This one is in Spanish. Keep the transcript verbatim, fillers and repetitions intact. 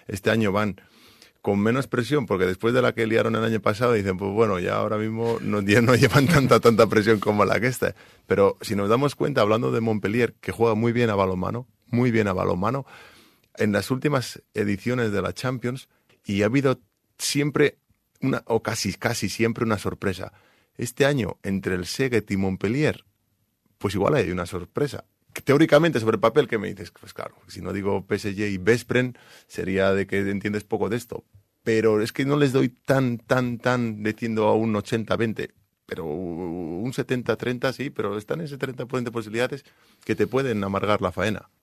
este año van con menos presión, porque después de la que liaron el año pasado dicen, pues bueno, ya ahora mismo no, ya no llevan tanta tanta presión como la que está. Pero si nos damos cuenta, hablando de Montpellier, que juega muy bien a balonmano, muy bien a balonmano, en las últimas ediciones de la Champions, y ha habido siempre, una o casi casi siempre una sorpresa. Este año, entre el Szeged y Montpellier, pues igual hay una sorpresa. Teóricamente, sobre el papel, ¿qué me dices? Pues claro, si no digo P S G y Veszprém, sería de que entiendes poco de esto. Pero es que no les doy tan, tan, tan, diciendo a un ochenta veinte, pero un setenta treinta sí, pero están en ese treinta por ciento de posibilidades que te pueden amargar la faena.